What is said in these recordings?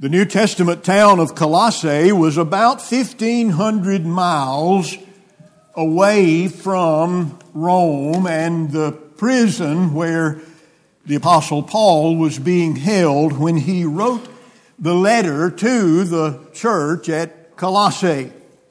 The New Testament town of Colossae was about 1,500 miles away from Rome and the prison where the Apostle Paul was being held when he wrote the letter to the church at Colossae.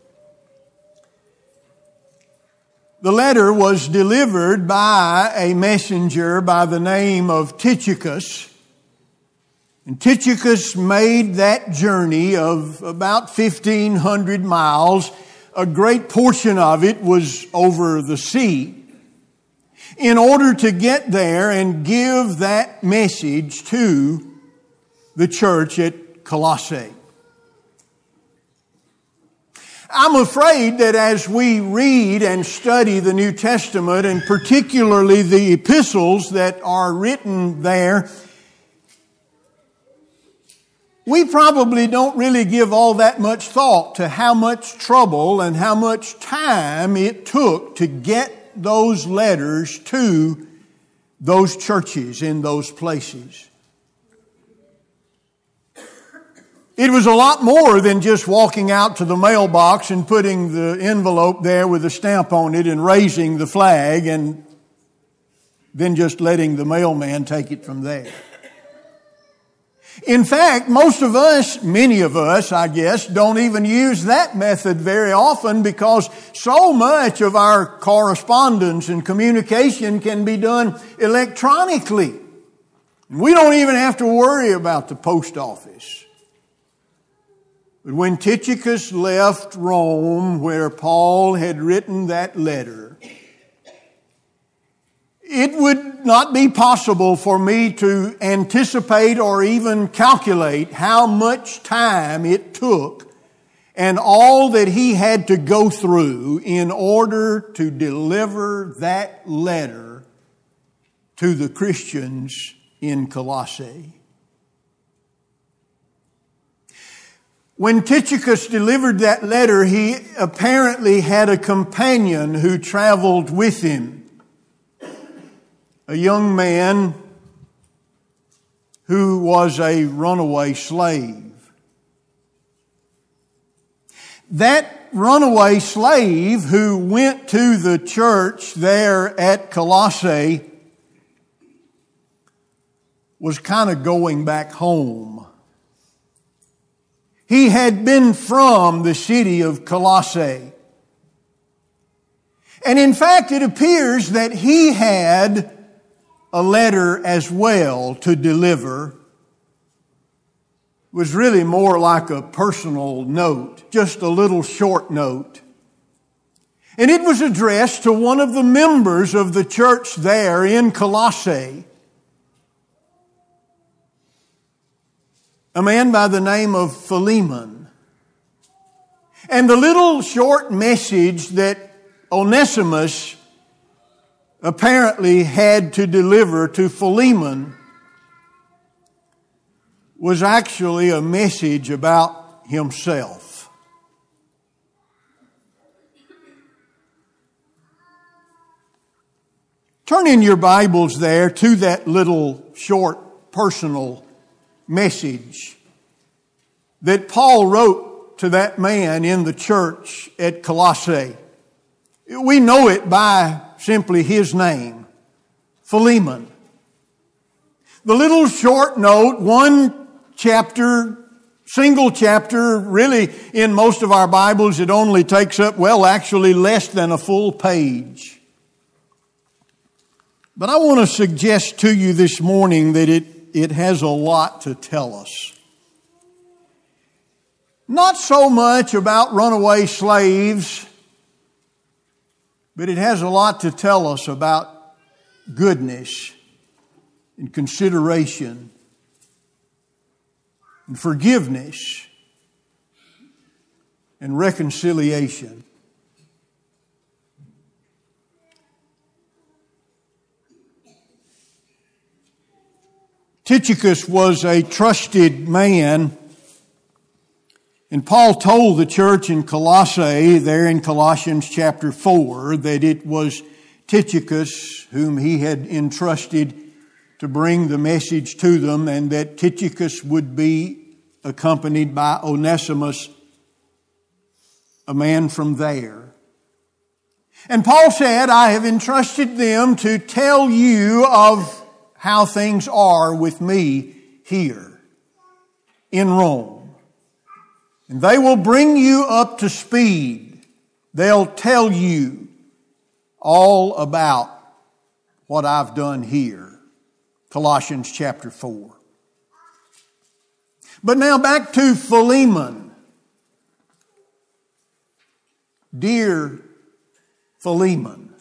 The letter was delivered by a messenger by the name of Tychicus. And Tychicus made that journey of about 1,500 miles. A great portion of it was over the sea, in order to get there and give that message to the church at Colossae. I'm afraid that as we read and study the New Testament, and particularly the epistles that are written there, we probably don't really give all that much thought to how much trouble and how much time it took to get those letters to those churches in those places. It was a lot more than just walking out to the mailbox and putting the envelope there with a stamp on it and raising the flag and then just letting the mailman take it from there. In fact, most of us, many of us, I guess, don't even use that method very often because so much of our correspondence and communication can be done electronically. We don't even have to worry about the post office. But when Tychicus left Rome, where Paul had written that letter, it would not be possible for me to anticipate or even calculate how much time it took and all that he had to go through in order to deliver that letter to the Christians in Colossae. When Tychicus delivered that letter, he apparently had a companion who traveled with him. A young man who was a runaway slave. That runaway slave who went to the church there at Colossae was kind of going back home. He had been from the city of Colossae. And in fact, it appears that he had a letter as well to deliver. It was really more like a personal note, just a little short note. And it was addressed to one of the members of the church there in Colossae, a man by the name of Philemon. And the little short message that Onesimus apparently had to deliver to Philemon was actually a message about himself. Turn in your Bibles there to that little short personal message that Paul wrote to that man in the church at Colossae. We know it by simply his name, Philemon. The little short note, one chapter, single chapter, really in most of our Bibles it only takes up, actually less than a full page. But I want to suggest to you this morning that it has a lot to tell us. Not so much about runaway slaves, but it has a lot to tell us about goodness and consideration and forgiveness and reconciliation. Tychicus was a trusted man, and Paul told the church in Colossae, there in Colossians chapter 4, that it was Tychicus whom he had entrusted to bring the message to them, and that Tychicus would be accompanied by Onesimus, a man from there. And Paul said, I have entrusted them to tell you of how things are with me here in Rome. And they will bring you up to speed. They'll tell you all about what I've done here. Colossians chapter 4. But now back to Philemon. Dear Philemon.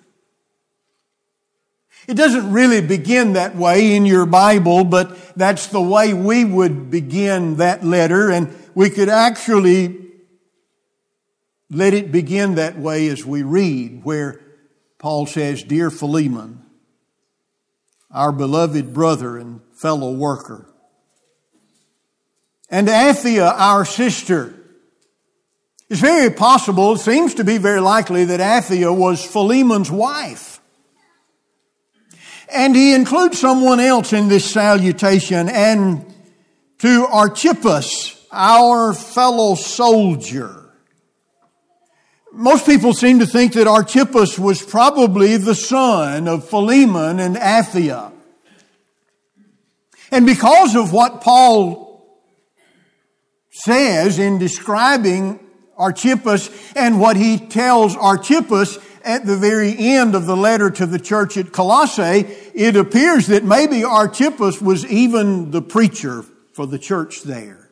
It doesn't really begin that way in your Bible, but that's the way we would begin that letter, and we could actually let it begin that way as we read, where Paul says, Dear Philemon, our beloved brother and fellow worker, and Aphia, our sister. It's very possible, it seems to be very likely, that Aphia was Philemon's wife. And he includes someone else in this salutation, and to Archippus, our fellow soldier. Most people seem to think that Archippus was probably the son of Philemon and Aphia. And because of what Paul says in describing Archippus and what he tells Archippus at the very end of the letter to the church at Colossae, it appears that maybe Archippus was even the preacher for the church there.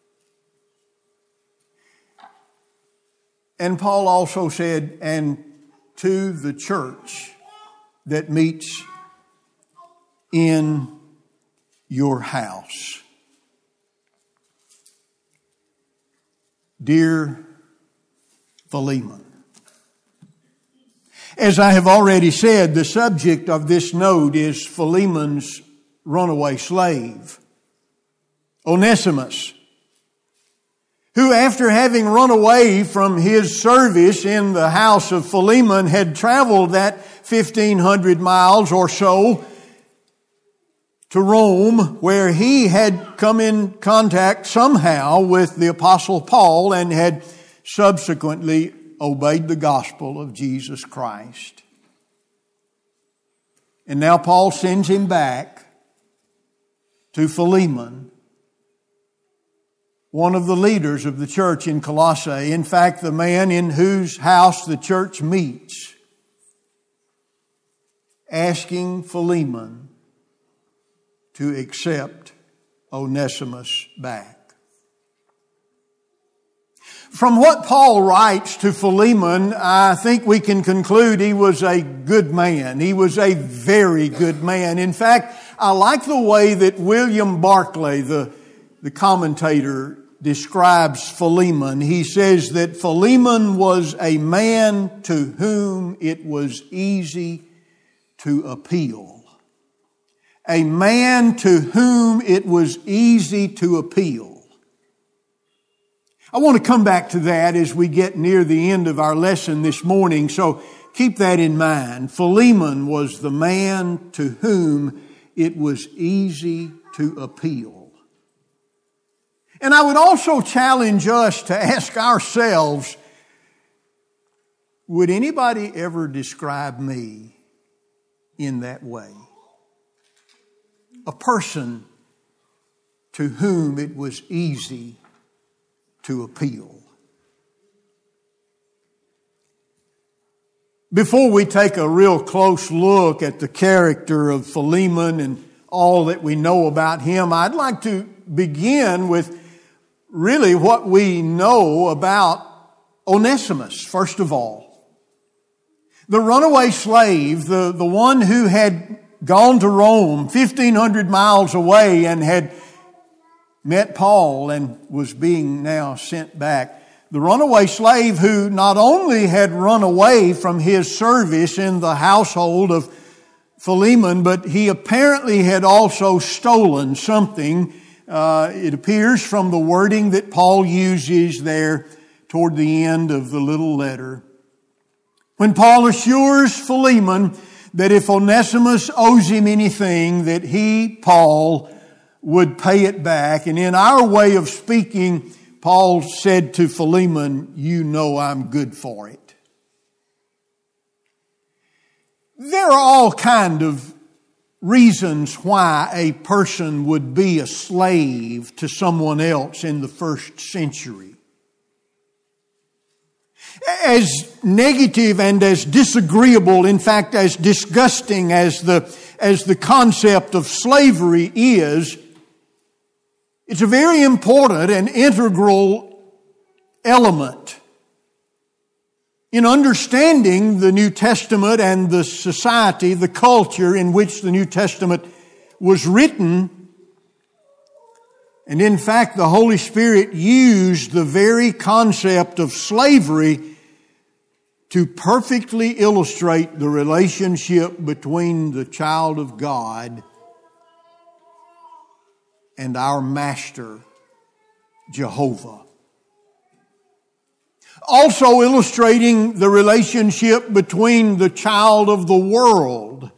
And Paul also said, and to the church that meets in your house. Dear Philemon. As I have already said, the subject of this note is Philemon's runaway slave, Onesimus, who after having run away from his service in the house of Philemon had traveled that 1,500 miles or so to Rome, where he had come in contact somehow with the Apostle Paul and had subsequently obeyed the gospel of Jesus Christ. And now Paul sends him back to Philemon, one of the leaders of the church in Colossae. In fact, the man in whose house the church meets, asking Philemon to accept Onesimus back. From what Paul writes to Philemon, I think we can conclude he was a good man. He was a very good man. In fact, I like the way that William Barclay, the commentator, describes Philemon. He says that Philemon was a man to whom it was easy to appeal. A man to whom it was easy to appeal. I want to come back to that as we get near the end of our lesson this morning, so keep that in mind. Philemon was the man to whom it was easy to appeal. And I would also challenge us to ask ourselves, would anybody ever describe me in that way? A person to whom it was easy to appeal. Before we take a real close look at the character of Philemon and all that we know about him, I'd like to begin with really what we know about Onesimus, first of all. The runaway slave, the one who had gone to Rome 1,500 miles away and had met Paul and was being now sent back. The runaway slave who not only had run away from his service in the household of Philemon, but he apparently had also stolen something. It appears from the wording that Paul uses there toward the end of the little letter. When Paul assures Philemon that if Onesimus owes him anything, that he, Paul, would pay it back. And in our way of speaking, Paul said to Philemon, you know I'm good for it. There are all kinds of reasons why a person would be a slave to someone else in the first century. As negative and as disagreeable, in fact, as disgusting as the concept of slavery is, it's a very important and integral element in understanding the New Testament and the society, the culture in which the New Testament was written. And in fact, the Holy Spirit used the very concept of slavery to perfectly illustrate the relationship between the child of God and our Master, Jehovah. Also illustrating the relationship between the child of the world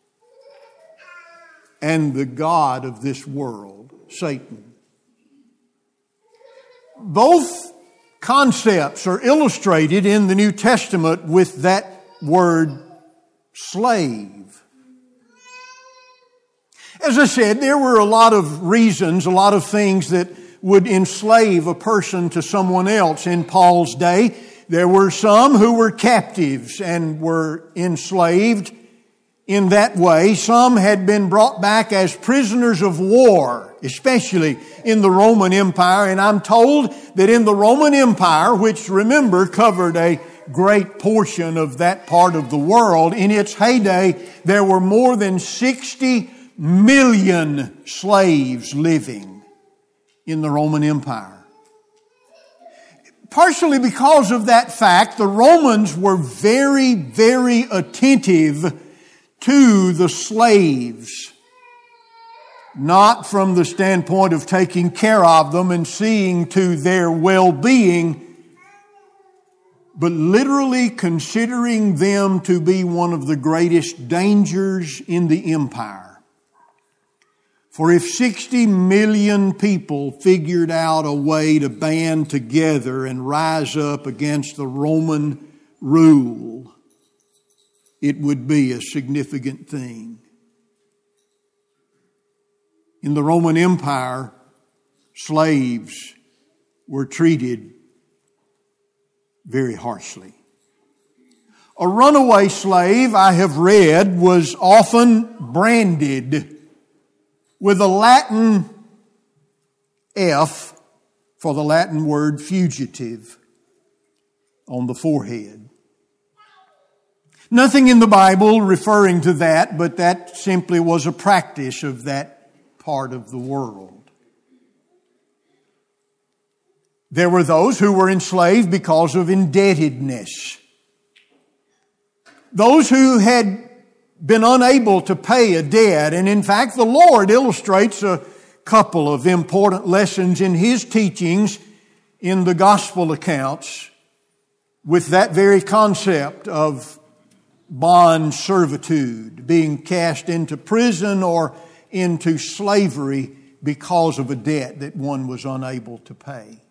and the God of this world, Satan. Both concepts are illustrated in the New Testament with that word slave. As I said, there were a lot of reasons, a lot of things that would enslave a person to someone else in Paul's day. There were some who were captives and were enslaved in that way. Some had been brought back as prisoners of war, especially in the Roman Empire. And I'm told that in the Roman Empire, which remember covered a great portion of that part of the world, in its heyday, there were more than 60 million slaves living in the Roman Empire. Partially because of that fact, the Romans were very, very attentive to the slaves. Not from the standpoint of taking care of them and seeing to their well-being, but literally considering them to be one of the greatest dangers in the empire. For if 60 million people figured out a way to band together and rise up against the Roman rule, it would be a significant thing. In the Roman Empire, slaves were treated very harshly. A runaway slave, I have read, was often branded with a Latin F for the Latin word fugitive on the forehead. Nothing in the Bible referring to that, but that simply was a practice of that part of the world. There were those who were enslaved because of indebtedness. Those who had been unable to pay a debt. And in fact, the Lord illustrates a couple of important lessons in His teachings in the gospel accounts with that very concept of bond servitude, being cast into prison or into slavery because of a debt that one was unable to pay.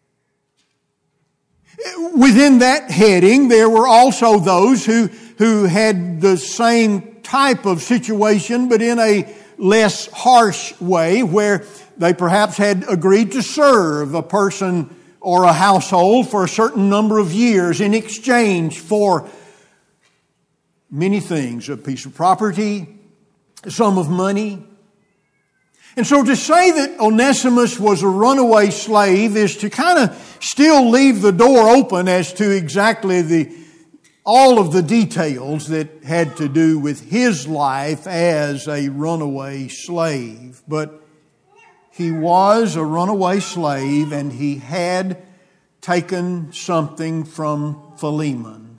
Within that heading, there were also those who had the same type of situation, but in a less harsh way, where they perhaps had agreed to serve a person or a household for a certain number of years in exchange for many things, a piece of property, a sum of money. And so to say that Onesimus was a runaway slave is to kind of still leave the door open as to exactly all of the details that had to do with his life as a runaway slave. But he was a runaway slave, and he had taken something from Philemon.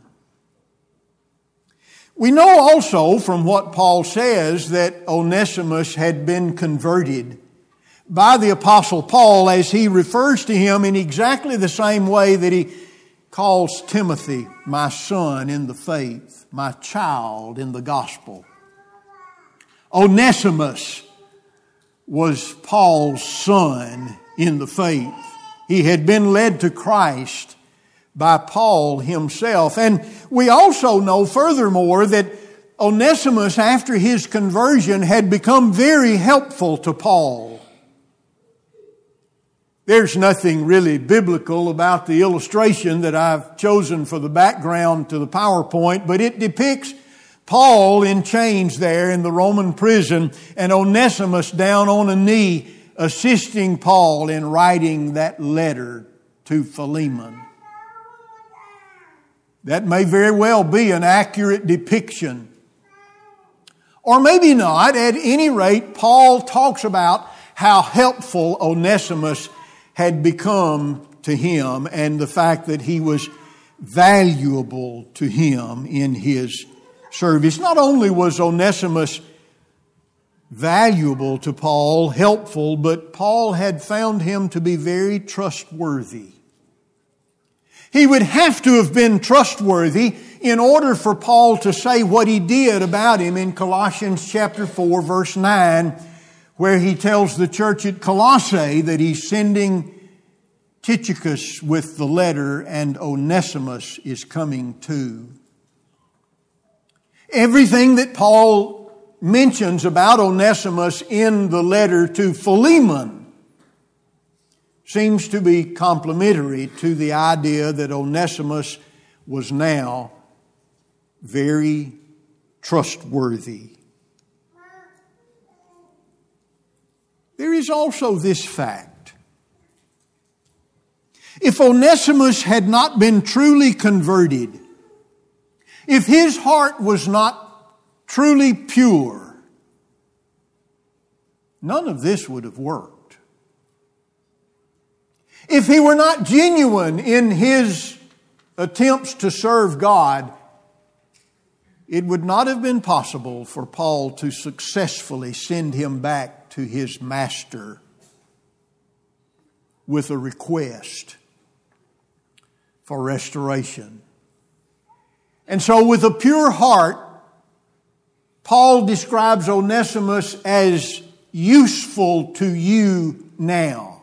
We know also from what Paul says that Onesimus had been converted by the Apostle Paul, as he refers to him in exactly the same way that he calls Timothy, my son in the faith, my child in the gospel. Onesimus, was Paul's son in the faith. He had been led to Christ by Paul himself. And we also know furthermore that Onesimus, after his conversion, had become very helpful to Paul. There's nothing really biblical about the illustration that I've chosen for the background to the PowerPoint, but it depicts Paul in chains there in the Roman prison and Onesimus down on a knee assisting Paul in writing that letter to Philemon. That may very well be an accurate depiction. Or maybe not. At any rate, Paul talks about how helpful Onesimus had become to him and the fact that he was valuable to him in his service. Not only was Onesimus valuable to Paul, helpful, but Paul had found him to be very trustworthy. He would have to have been trustworthy in order for Paul to say what he did about him in Colossians chapter 4, verse 9, where he tells the church at Colossae that he's sending Tychicus with the letter and Onesimus is coming too. Everything that Paul mentions about Onesimus in the letter to Philemon seems to be complementary to the idea that Onesimus was now very trustworthy. There is also this fact. If Onesimus had not been truly converted, if his heart was not truly pure, none of this would have worked. If he were not genuine in his attempts to serve God, it would not have been possible for Paul to successfully send him back to his master with a request for restoration. And so with a pure heart, Paul describes Onesimus as useful to you now.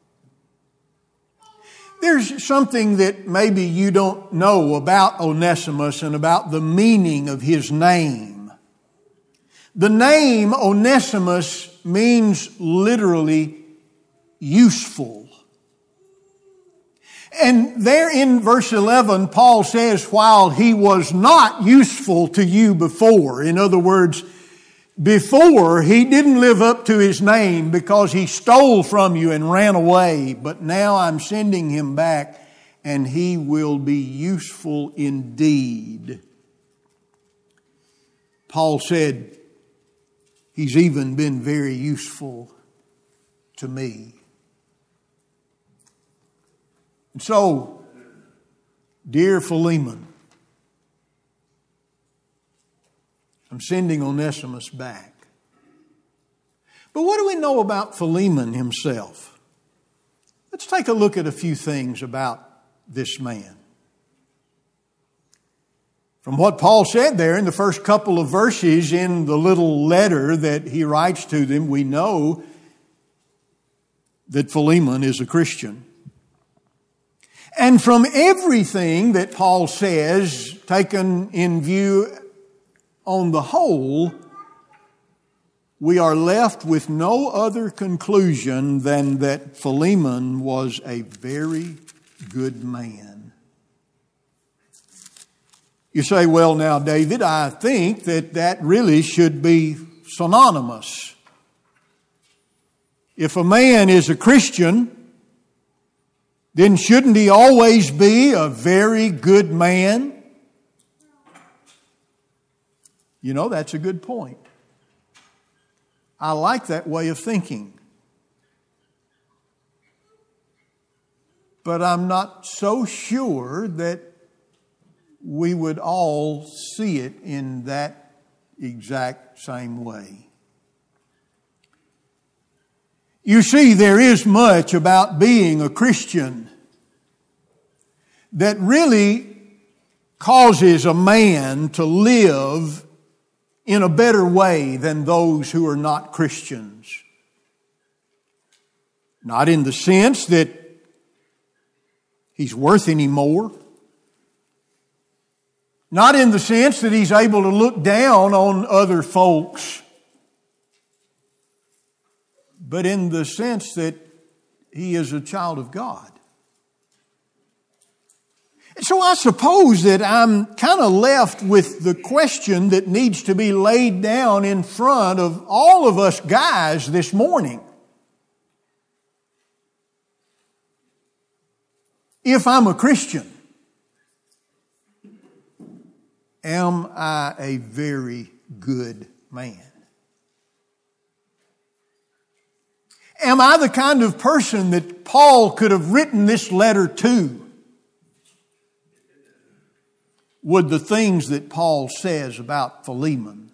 There's something that maybe you don't know about Onesimus and about the meaning of his name. The name Onesimus means literally useful. And there in verse 11, Paul says, while he was not useful to you before, in other words, before he didn't live up to his name because he stole from you and ran away, but now I'm sending him back and he will be useful indeed. Paul said, he's even been very useful to me. And so, dear Philemon, I'm sending Onesimus back. But what do we know about Philemon himself? Let's take a look at a few things about this man. From what Paul said there in the first couple of verses in the little letter that he writes to them, we know that Philemon is a Christian. And from everything that Paul says, taken in view on the whole, we are left with no other conclusion than that Philemon was a very good man. You say, well now, David, I think that really should be synonymous. If a man is a Christian, then shouldn't he always be a very good man? You know, that's a good point. I like that way of thinking. But I'm not so sure that we would all see it in that exact same way. You see, there is much about being a Christian that really causes a man to live in a better way than those who are not Christians. Not in the sense that he's worth any more. Not in the sense that he's able to look down on other folks. But in the sense that he is a child of God. And so I suppose that I'm kind of left with the question that needs to be laid down in front of all of us guys this morning. If I'm a Christian, am I a very good man? Am I the kind of person that Paul could have written this letter to? Would the things that Paul says about Philemon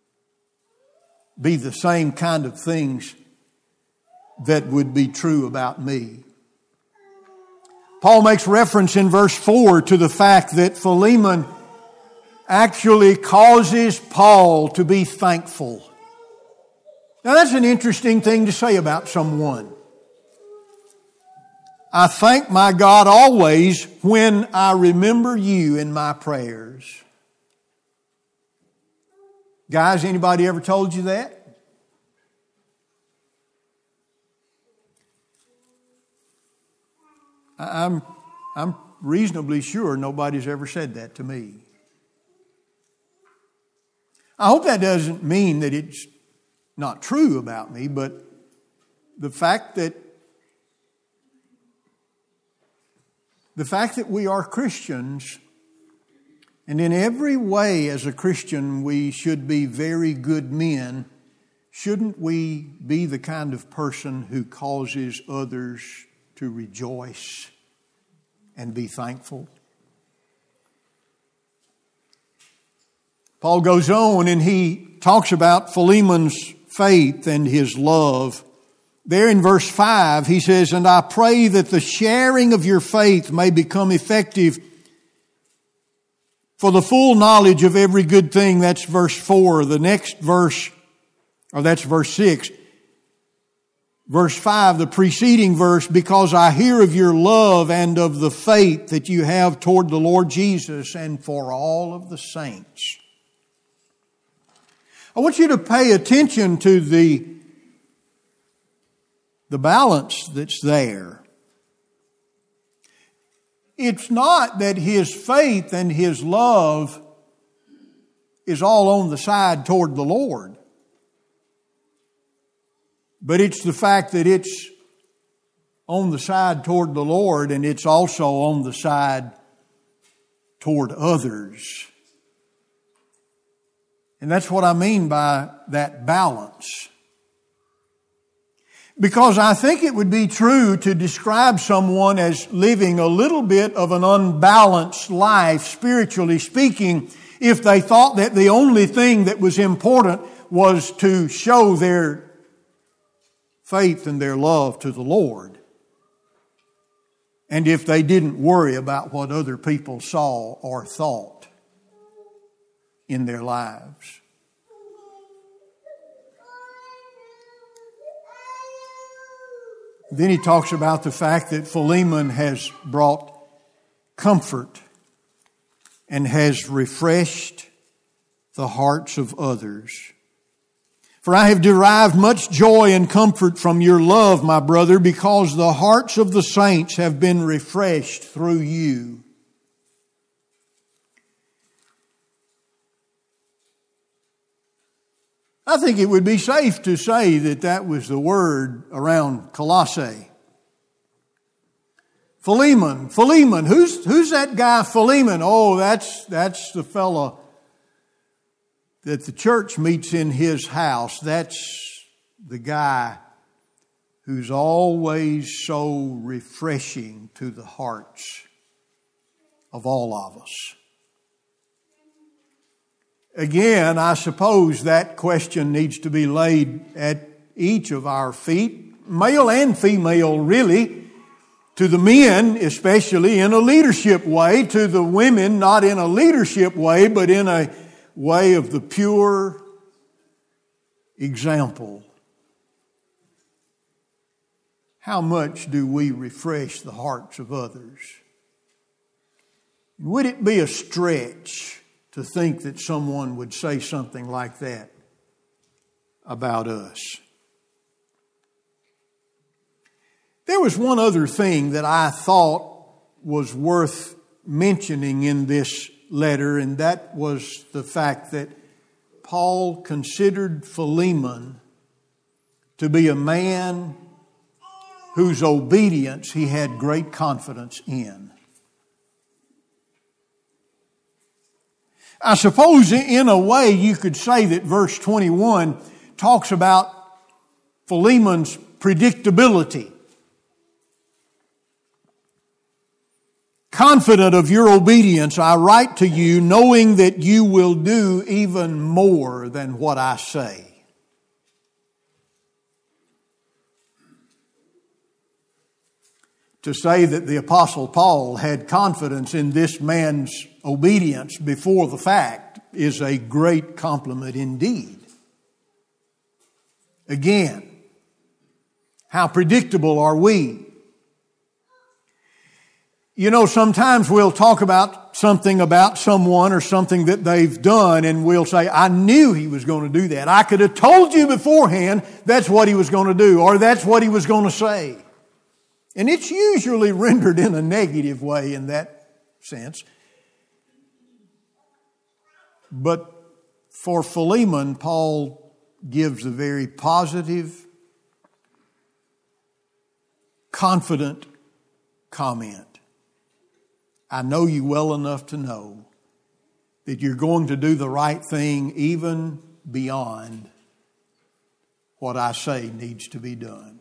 be the same kind of things that would be true about me? Paul makes reference in verse 4 to the fact that Philemon actually causes Paul to be thankful. Now that's an interesting thing to say about someone. I thank my God always when I remember you in my prayers. Guys, anybody ever told you that? I'm reasonably sure nobody's ever said that to me. I hope that doesn't mean that it's not true about me, but the fact that we are Christians, and in every way as a Christian we should be very good men, shouldn't we be the kind of person who causes others to rejoice and be thankful? Paul goes on and he talks about Philemon's faith and his love. There in verse 5, he says, and I pray that the sharing of your faith may become effective for the full knowledge of every good thing. That's verse 4. The next verse, or that's verse 6. Verse 5, the preceding verse, because I hear of your love and of the faith that you have toward the Lord Jesus and for all of the saints. I want you to pay attention to the balance that's there. It's not that his faith and his love is all on the side toward the Lord. But it's the fact that it's on the side toward the Lord and it's also on the side toward others. And that's what I mean by that balance. Because I think it would be true to describe someone as living a little bit of an unbalanced life, spiritually speaking, if they thought that the only thing that was important was to show their faith and their love to the Lord. And if they didn't worry about what other people saw or thought in their lives. Then he talks about the fact that Philemon has brought comfort and has refreshed the hearts of others. For I have derived much joy and comfort from your love, my brother, because the hearts of the saints have been refreshed through you. I think it would be safe to say that that was the word around Colossae. Philemon. Who's that guy Philemon? Oh, that's the fellow that the church meets in his house. That's the guy who's always so refreshing to the hearts of all of us. Again, I suppose that question needs to be laid at each of our feet, male and female, really. To the men, especially in a leadership way. To the women, not in a leadership way, but in a way of the pure example. how much do we refresh the hearts of others? Would it be a stretch to think that someone would say something like that about us? There was one other thing that I thought was worth mentioning in this letter, and that was the fact that Paul considered Philemon to be a man whose obedience he had great confidence in. I suppose in a way you could say that verse 21 talks about Philemon's predictability. Confident of your obedience, I write to you, knowing that you will do even more than what I say. To say that the Apostle Paul had confidence in this man's obedience before the fact is a great compliment indeed. Again, how predictable are we? You know, sometimes we'll talk about something about someone or something that they've done, and we'll say, I knew he was going to do that. I could have told you beforehand that's what he was going to do, or that's what he was going to say. And it's usually rendered in a negative way in that sense. But for Philemon, Paul gives a very positive, confident comment. I know you well enough to know that you're going to do the right thing even beyond what I say needs to be done.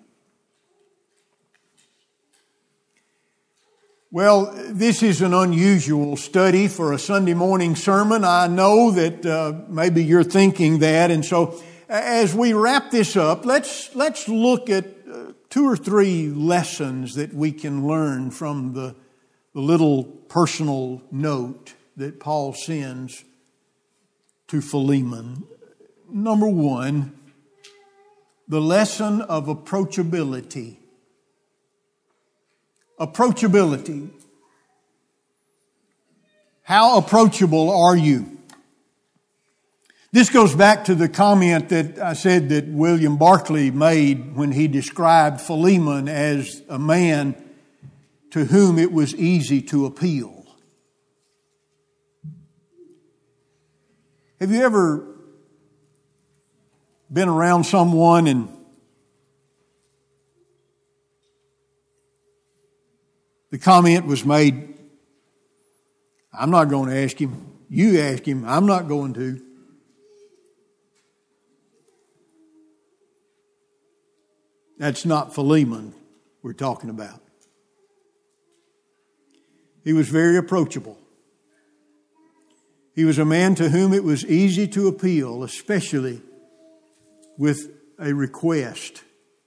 Well, this is an unusual study for a Sunday morning sermon. I know that maybe you're thinking that. And so as we wrap this up, let's look at 2 or 3 lessons that we can learn from the little personal note that Paul sends to Philemon. Number 1, the lesson of approachability. Approachability. How approachable are you? This goes back to the comment that I said that William Barclay made when he described Philemon as a man to whom it was easy to appeal. Have you ever been around someone and the comment was made, I'm not going to ask him. You ask him. I'm not going to. That's not Philemon we're talking about. He was very approachable. He was a man to whom it was easy to appeal, especially with a request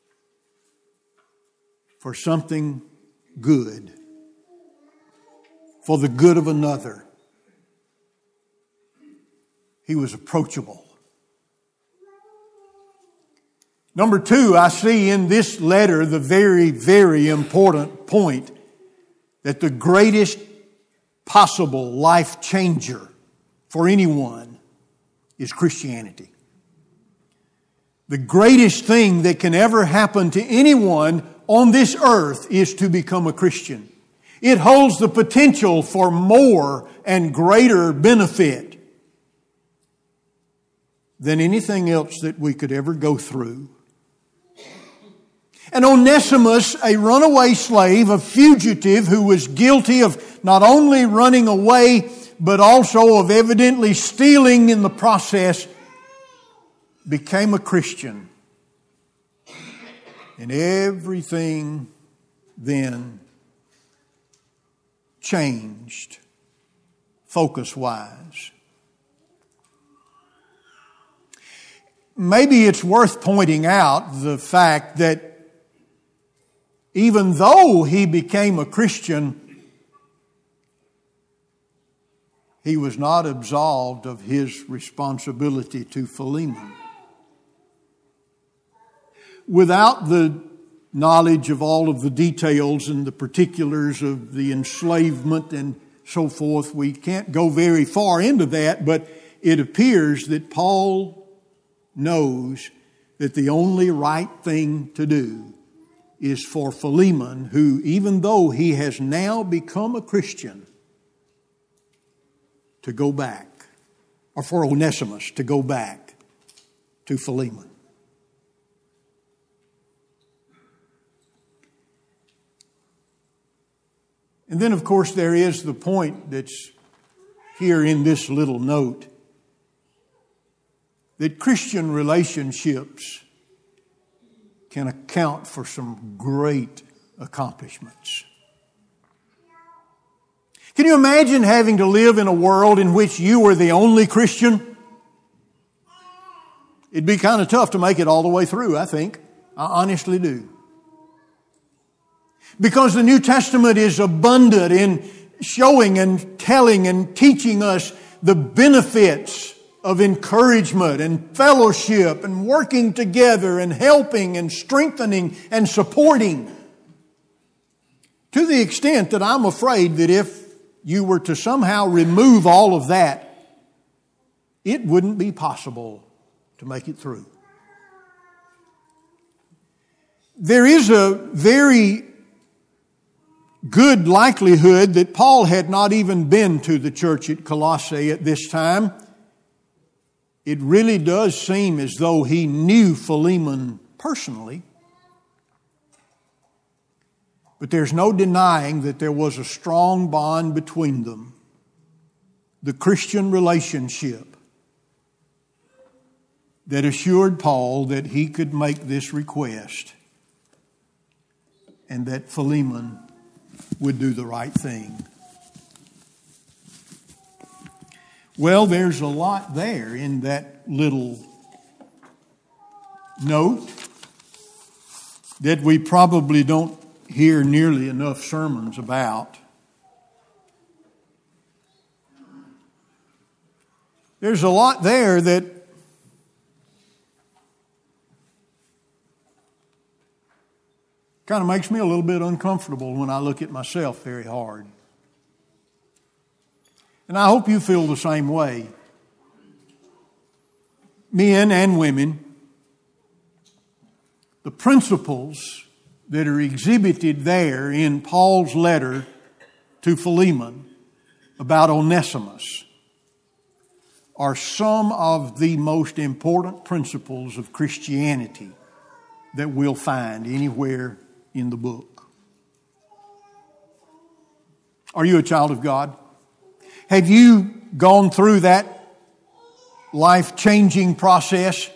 for something good, for the good of another. He was approachable. Number 2, I see in this letter the very, very important point that the greatest possible life changer for anyone is Christianity. The greatest thing that can ever happen to anyone on this earth is to become a Christian. It holds the potential for more and greater benefit than anything else that we could ever go through. And Onesimus, a runaway slave, a fugitive who was guilty of not only running away, but also of evidently stealing in the process, became a Christian. And everything then changed, focus-wise. Maybe it's worth pointing out the fact that even though he became a Christian, he was not absolved of his responsibility to Philemon. Without the knowledge of all of the details and the particulars of the enslavement and so forth. We can't go very far into that, but it appears that Paul knows that the only right thing to do is for Philemon, who, even though he has now become a Christian, to go back, or for Onesimus to go back to Philemon. And then, of course, there is the point that's here in this little note, that Christian relationships can account for some great accomplishments. Can you imagine having to live in a world in which you were the only Christian? It'd be kind of tough to make it all the way through, I think. I honestly do. Because the New Testament is abundant in showing and telling and teaching us the benefits of encouragement and fellowship and working together and helping and strengthening and supporting. To the extent that I'm afraid that if you were to somehow remove all of that, it wouldn't be possible to make it through. There is a very good likelihood that Paul had not even been to the church at Colossae at this time. It really does seem as though he knew Philemon personally. But there's no denying that there was a strong bond between them. The Christian relationship that assured Paul that he could make this request and that Philemon would do the right thing. Well, there's a lot there in that little note that we probably don't hear nearly enough sermons about. There's a lot there that kind of makes me a little bit uncomfortable when I look at myself very hard. And I hope you feel the same way. Men and women, the principles that are exhibited there in Paul's letter to Philemon about Onesimus are some of the most important principles of Christianity that we'll find anywhere in the book. Are you a child of God? Have you gone through that life-changing process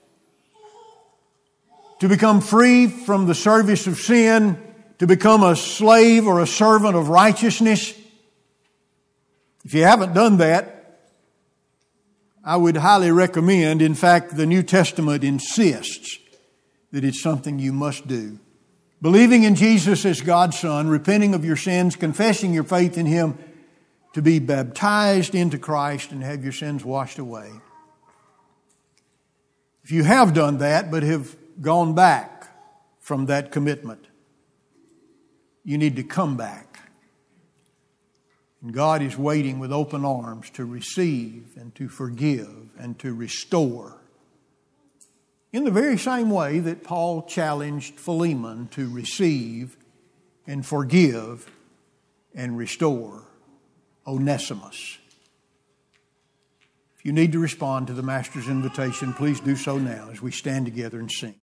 to become free from the service of sin, to become a slave or a servant of righteousness? If you haven't done that, I would highly recommend, in fact, the New Testament insists that it's something you must do. Believing in Jesus as God's Son, repenting of your sins, confessing your faith in Him, to be baptized into Christ and have your sins washed away. If you have done that but have gone back from that commitment, you need to come back. And God is waiting with open arms to receive and to forgive and to restore. In the very same way that Paul challenged Philemon to receive and forgive and restore Onesimus. If you need to respond to the Master's invitation, please do so now as we stand together and sing.